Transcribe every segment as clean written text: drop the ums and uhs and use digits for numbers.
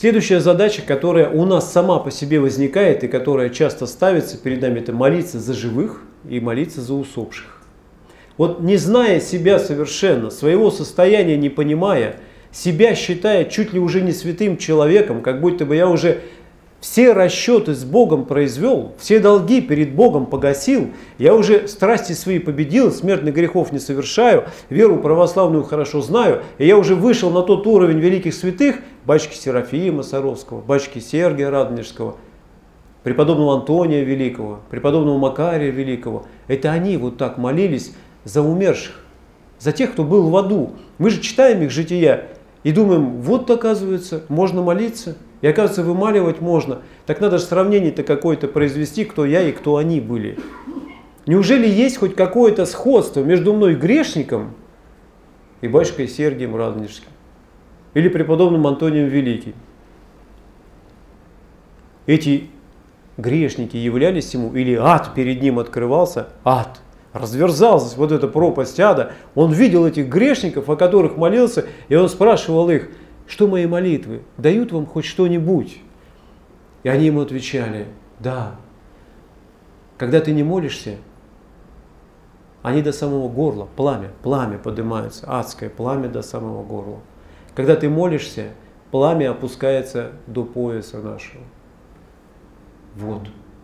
Следующая задача, которая у нас сама по себе возникает и которая часто ставится перед нами, это молиться за живых и молиться за усопших. Вот не зная себя совершенно, своего состояния не понимая, себя считая чуть ли уже не святым человеком, как будто бы я уже все расчеты с Богом произвел, все долги перед Богом погасил, я уже страсти свои победил, смертных грехов не совершаю, веру православную хорошо знаю, и я уже вышел на тот уровень великих святых, батюшки Серафима Саровского, батюшки Сергия Радонежского, преподобного Антония Великого, преподобного Макария Великого. Это они вот так молились за умерших, за тех, кто был в аду. Мы же читаем их жития и думаем, вот оказывается, можно молиться. И оказывается, вымаливать можно. Так надо же сравнение-то какое-то произвести, кто я и кто они были. Неужели есть хоть какое-то сходство между мной грешником и батюшкой Сергием Радонежским? Или преподобным Антонием Великим? Эти грешники являлись ему, или ад перед ним открывался, ад. Разверзалась вот эта пропасть ада. Он видел этих грешников, о которых молился, и он спрашивал их, что мои молитвы дают вам хоть что-нибудь? И они ему отвечали, да. Когда ты не молишься, они до самого горла, пламя поднимается, адское пламя до самого горла. Когда ты молишься, пламя опускается до пояса нашего. Вот.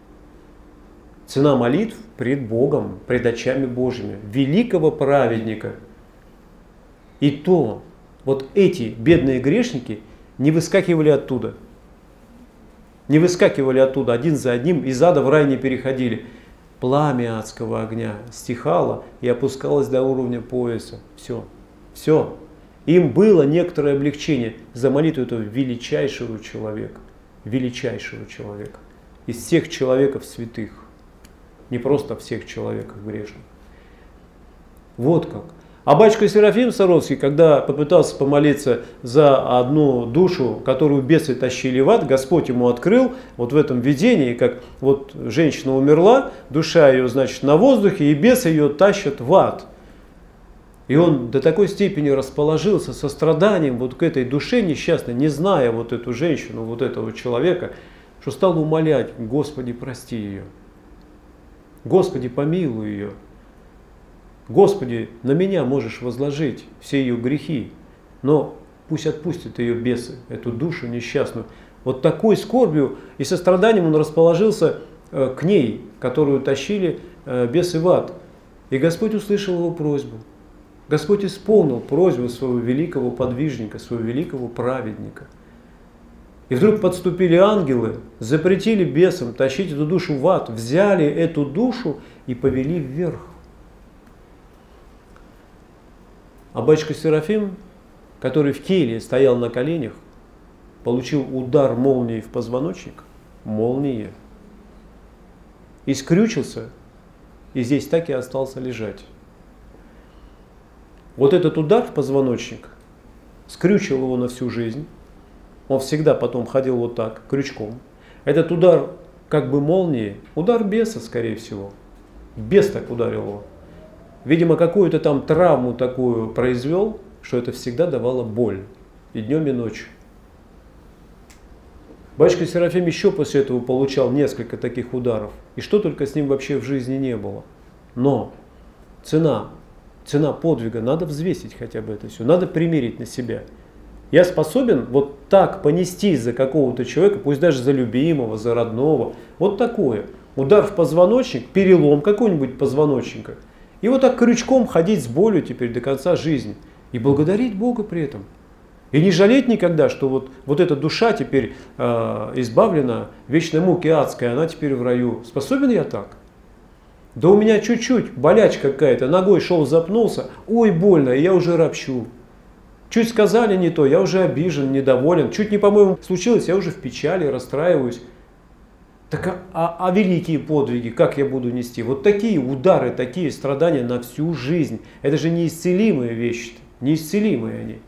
Цена молитв пред Богом, пред очами Божьими, великого праведника. И то, вот эти бедные грешники не выскакивали оттуда. Не выскакивали оттуда один за одним, из ада в рай не переходили. Пламя адского огня стихало и опускалось до уровня пояса. Все. Все. Им было некоторое облегчение за молитву этого величайшего человека. Величайшего человека. Из всех человеков святых. Не просто всех человеков грешных. Вот как. А батюшка Серафим Саровский, когда попытался помолиться за одну душу, которую бесы тащили в ад, Господь ему открыл вот в этом видении, как вот женщина умерла, душа ее, значит, на воздухе, и бесы ее тащат в ад. И он до такой степени расположился состраданием вот к этой душе несчастной, не зная вот эту женщину, вот этого человека, что стал умолять, Господи, прости ее, Господи, помилуй ее. Господи, на меня можешь возложить все ее грехи, но пусть отпустят ее бесы, эту душу несчастную. Вот такой скорбью и состраданием он расположился к ней, которую тащили бесы в ад. И Господь услышал его просьбу. Господь исполнил просьбу своего великого подвижника, своего великого праведника. И вдруг подступили ангелы, запретили бесам тащить эту душу в ад, взяли эту душу и повели вверх. А батюшка Серафим, который в келье стоял на коленях, получил удар молнии в позвоночник, молнии, и скрючился, и здесь так и остался лежать. Вот этот удар в позвоночник скрючил его на всю жизнь. Он всегда потом ходил вот так, крючком. Этот удар как бы молнии, удар беса, скорее всего. Бес так ударил его. Видимо, какую-то там травму такую произвел, что это всегда давало боль. И днем, и ночью. Батюшка Серафим еще после этого получал несколько таких ударов. И что только с ним вообще в жизни не было. Но цена подвига, надо взвесить хотя бы это все. Надо примерить на себя. Я способен вот так понестись за какого-то человека, пусть даже за любимого, за родного. Вот такое. Удар в позвоночник, перелом какой-нибудь позвоночника. И вот так крючком ходить с болью теперь до конца жизни. И благодарить Бога при этом. И не жалеть никогда, что вот эта душа теперь избавлена вечной муки адской, она теперь в раю. Способен я так? Да у меня чуть-чуть болячка какая-то, ногой шел, запнулся, ой, больно, и я уже ропщу. Чуть сказали не то, я уже обижен, недоволен. Чуть не, по-моему, случилось, я уже в печали, расстраиваюсь. Так а великие подвиги, как я буду нести? Вот такие удары, такие страдания на всю жизнь. Это же неисцелимые вещи, неисцелимые они.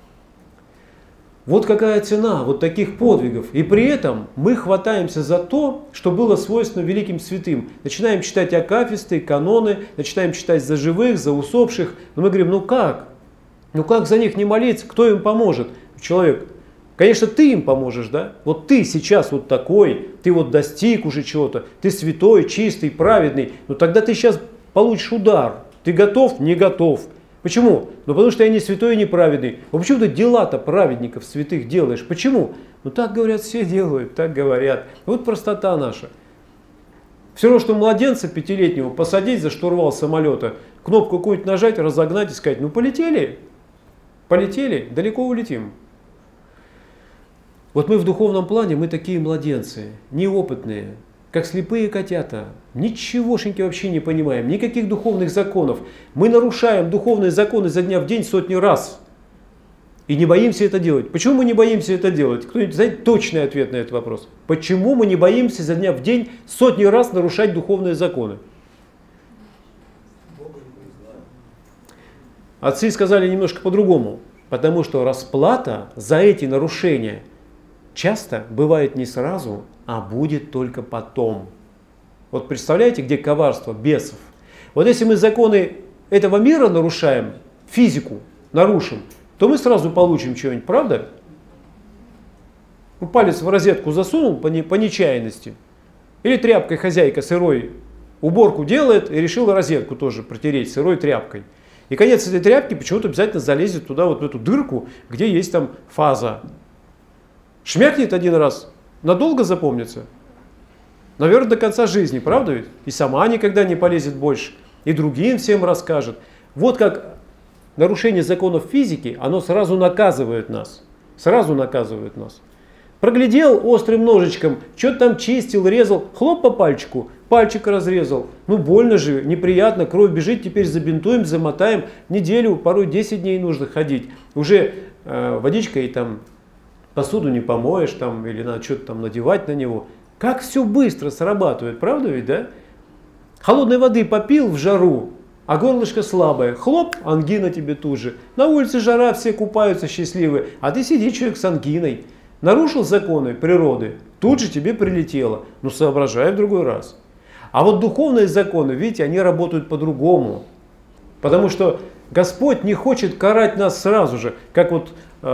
Вот какая цена вот таких подвигов. И при этом мы хватаемся за то, что было свойственно великим святым. Начинаем читать акафисты, каноны, начинаем читать за живых, за усопших. Но мы говорим, ну как? Ну как за них не молиться? Кто им поможет? Человек, Конечно, ты им поможешь, да? Вот ты сейчас вот такой, ты вот достиг уже чего-то, ты святой, чистый, праведный, но тогда ты сейчас получишь удар. Ты готов? Не готов. Почему? Ну потому что я не святой и не праведный. А почему ты дела-то праведников святых делаешь? Почему? Ну так говорят, все делают, так говорят. Вот простота наша. Все равно, что младенца пятилетнего посадить за штурвал самолета, кнопку какую-нибудь нажать, разогнать и сказать, ну полетели, полетели, далеко улетим. Вот мы в духовном плане, мы такие младенцы, неопытные, как слепые котята. Ничегошеньки вообще не понимаем, никаких духовных законов. Мы нарушаем духовные законы изо дня в день сотни раз. И не боимся это делать. Почему мы не боимся это делать? Кто-нибудь знает точный ответ на этот вопрос? Почему мы не боимся изо дня в день сотни раз нарушать духовные законы? Отцы сказали немножко по-другому. Потому что расплата за эти нарушения часто бывает не сразу, а будет только потом. Вот представляете, где коварство бесов? Вот если мы законы этого мира нарушаем, физику нарушим, то мы сразу получим что-нибудь, правда? Ну, палец в розетку засунул по нечаянности. Или тряпкой хозяйка сырой уборку делает и решила розетку тоже протереть сырой тряпкой. И конец этой тряпки почему-то обязательно залезет туда, вот в эту дырку, где есть там фаза. Шмякнет один раз, надолго запомнится? Наверное, до конца жизни, правда ведь? И сама никогда не полезет больше, и другим всем расскажет. Вот как нарушение законов физики, оно сразу наказывает нас. Сразу наказывает нас. Проглядел острым ножичком, что-то там чистил, резал, хлоп по пальчику, пальчик разрезал. Ну больно же, неприятно, кровь бежит, теперь забинтуем, замотаем. Неделю, порой 10 дней нужно ходить. Уже водичкой там посуду не помоешь, там, или надо что-то там надевать на него. Как все быстро срабатывает, правда ведь, да? Холодной воды попил в жару, а горлышко слабое. Хлоп, ангина тебе тут же. На улице жара, все купаются счастливые, а ты сиди, человек с ангиной. Нарушил законы природы, тут же тебе прилетело. Ну соображай в другой раз. А вот духовные законы, видите, они работают по-другому. Потому что Господь не хочет карать нас сразу же, как вот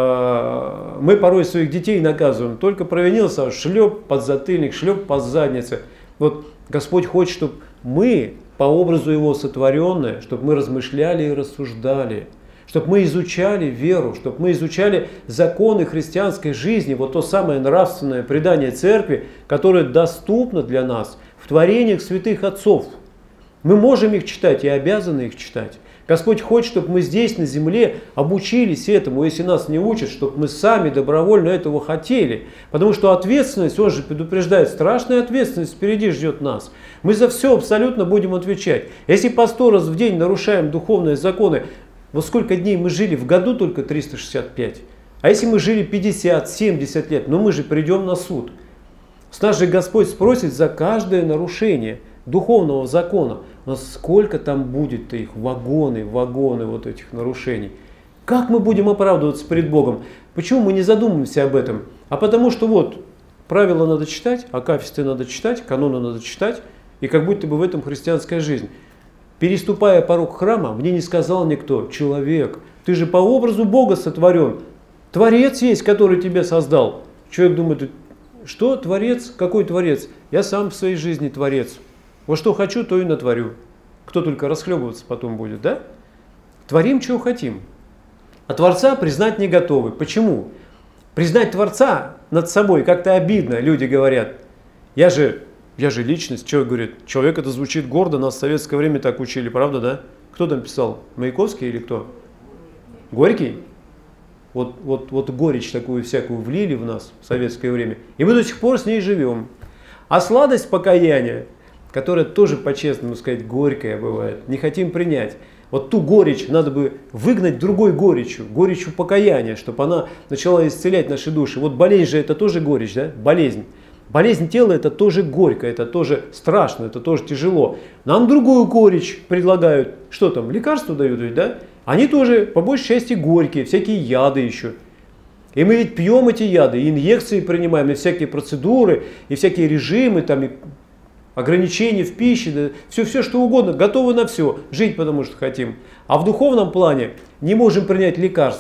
мы порой своих детей наказываем. Только провинился, шлеп под затыльник, шлеп по заднице. Вот Господь хочет, чтобы мы, по образу Его сотворенные, чтобы мы размышляли и рассуждали. Чтобы мы изучали веру, чтобы мы изучали законы христианской жизни, вот то самое нравственное предание церкви, которое доступно для нас в творениях святых отцов. Мы можем их читать и обязаны их читать. Господь хочет, чтобы мы здесь, на земле, обучились этому, если нас не учат, чтобы мы сами добровольно этого хотели. Потому что ответственность, он же предупреждает, страшная ответственность впереди ждет нас. Мы за все абсолютно будем отвечать. Если по 100 раз в день нарушаем духовные законы, вот сколько дней мы жили в году, только 365. А если мы жили 50, 70 лет, ну мы же придем на суд. С нас же Господь спросит за каждое нарушение духовного закона. У нас сколько там будет их, вагоны вот этих нарушений. Как мы будем оправдываться перед Богом? Почему мы не задумываемся об этом? А потому что вот, правила надо читать, акафисты надо читать, каноны надо читать, и как будто бы в этом христианская жизнь. Переступая порог храма, мне не сказал никто: человек, ты же по образу Бога сотворен. Творец есть, который тебя создал. Человек думает: что творец? Какой творец? Я сам в своей жизни творец. Вот что хочу, то и натворю. Кто только расхлебываться потом будет, да? Творим, чего хотим. А Творца признать не готовы. Почему? Признать Творца над собой как-то обидно. Люди говорят: я же личность. Человек говорит: человек, это звучит гордо, нас в советское время так учили, правда, да? Кто там писал? Маяковский или кто? Горький? Вот горечь такую всякую влили в нас в советское время. И мы до сих пор с ней живем. А сладость покаяния, которая тоже, по-честному сказать, горькая бывает, не хотим принять. Вот ту горечь надо бы выгнать другой горечью покаяния, чтобы она начала исцелять наши души. Вот болезнь же это тоже горечь, да? Болезнь. Болезнь тела это тоже горько, это тоже страшно, это тоже тяжело. Нам другую горечь предлагают. Что там, лекарства дают ведь, да? Они тоже по большей части горькие, всякие яды еще. И мы ведь пьем эти яды, и инъекции принимаем, и всякие процедуры, и всякие режимы, там, и ограничения в пище, да, все что угодно, готовы на все, жить потому что хотим. А в духовном плане не можем принять лекарства.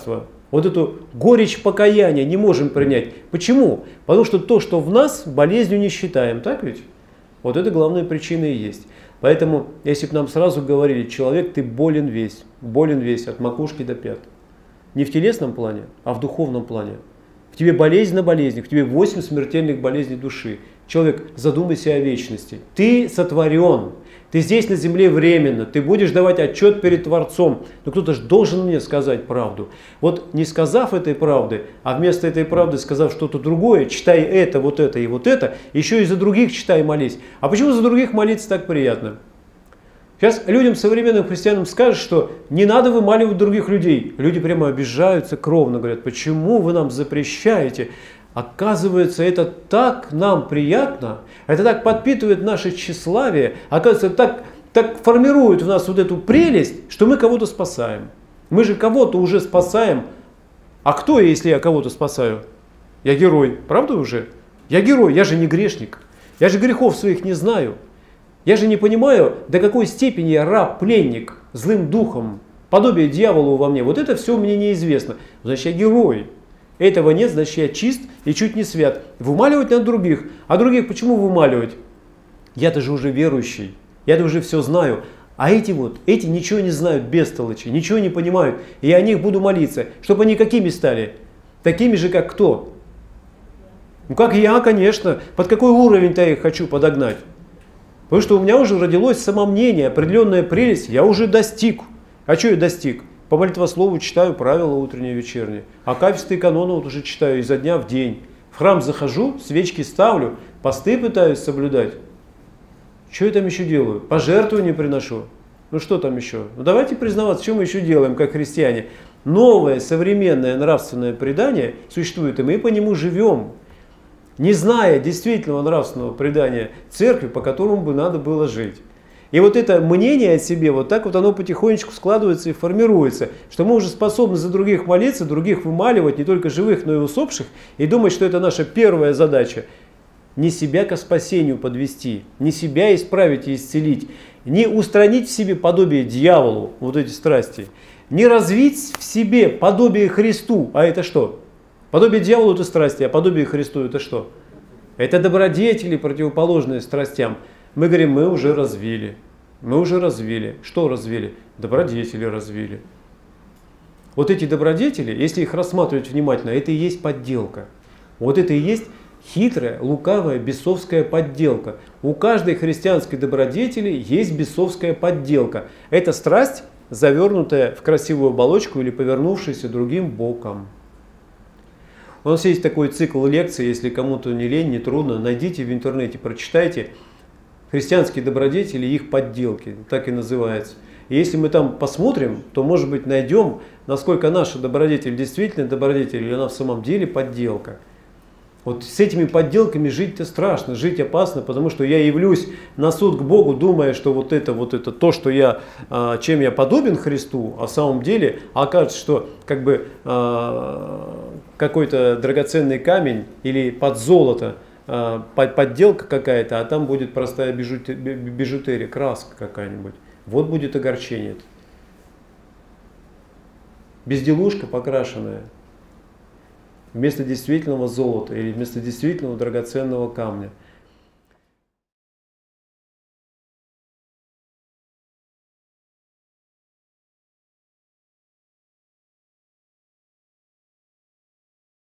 Вот эту горечь покаяния не можем принять. Почему? Потому что то, что в нас, болезнью не считаем. Так ведь? Вот это главная причина и есть. Поэтому, если бы нам сразу говорили, человек, ты болен весь от макушки до пят. Не в телесном плане, а в духовном плане. В тебе болезнь на болезни, в тебе 8 смертельных болезней души. Человек, задумайся о вечности. Ты сотворен. Ты здесь на земле временно, ты будешь давать отчет перед Творцом. Но кто-то же должен мне сказать правду. Вот не сказав этой правды, а вместо этой правды сказав что-то другое, читай это, вот это и вот это, еще и за других читай и молись. А почему за других молиться так приятно? Сейчас людям, современным христианам скажут, что не надо вымаливать других людей. Люди прямо обижаются кровно, говорят, почему вы нам запрещаете? Оказывается, это так нам приятно, это так подпитывает наше тщеславие, оказывается, так формирует в нас вот эту прелесть, что мы кого-то спасаем. Мы же кого-то уже спасаем. А кто, если я кого-то спасаю? Я герой, правда уже? Я герой, я же не грешник. Я же грехов своих не знаю. Я же не понимаю, до какой степени я раб, пленник, злым духом, подобие дьяволу во мне. Вот это все мне неизвестно. Значит, я герой. Этого нет, значит, я чист и чуть не свят. Вымаливать надо других. А других почему вымаливать? Я-то же уже верующий. Я-то уже все знаю. А эти ничего не знают, бестолочи, ничего не понимают. И я о них буду молиться, чтобы они какими стали? Такими же, как кто? Ну, как я, конечно. Под какой уровень-то я их хочу подогнать? Потому что у меня уже родилось самомнение, определенная прелесть. Я уже достиг. А что я достиг? По молитвослову читаю правила утренние и вечерние. Акафисты и каноны вот уже читаю изо дня в день. В храм захожу, свечки ставлю, посты пытаюсь соблюдать. Что я там еще делаю? Пожертвования приношу. Ну что там еще? Ну давайте признаваться, что мы еще делаем, как христиане. Новое современное нравственное предание существует, и мы по нему живем. Не зная действительного нравственного предания церкви, по которому бы надо было жить. И вот это мнение о себе, вот так вот оно потихонечку складывается и формируется, что мы уже способны за других молиться, других вымаливать, не только живых, но и усопших, и думать, что это наша первая задача. Не себя ко спасению подвести, не себя исправить и исцелить, не устранить в себе подобие дьяволу, вот эти страсти, не развить в себе подобие Христу, а это что? Подобие дьяволу это страсти, а подобие Христу это что? Это добродетели, противоположные страстям. Мы говорим, мы уже развили. Мы уже развили. Что развили? Добродетели развили. Вот эти добродетели, если их рассматривать внимательно, это и есть подделка. Вот это и есть хитрая, лукавая, бесовская подделка. У каждой христианской добродетели есть бесовская подделка. Это страсть, завернутая в красивую оболочку или повернувшаяся другим боком. У нас есть такой цикл лекций, если кому-то не лень, не трудно, найдите в интернете, прочитайте. Христианские добродетели и их подделки, так и называется. И если мы там посмотрим, то, может быть, найдем, насколько наша добродетель действительно добродетель, или она в самом деле подделка. Вот с этими подделками жить-то страшно, жить опасно, потому что я явлюсь на суд к Богу, думая, что вот это то, что я, чем я подобен Христу, а в самом деле окажется, что как бы какой-то драгоценный камень или под золото, подделка какая-то, а там будет простая бижутерия, краска какая-нибудь. Вот будет огорчение. Безделушка покрашенная вместо действительного золота или вместо действительного драгоценного камня.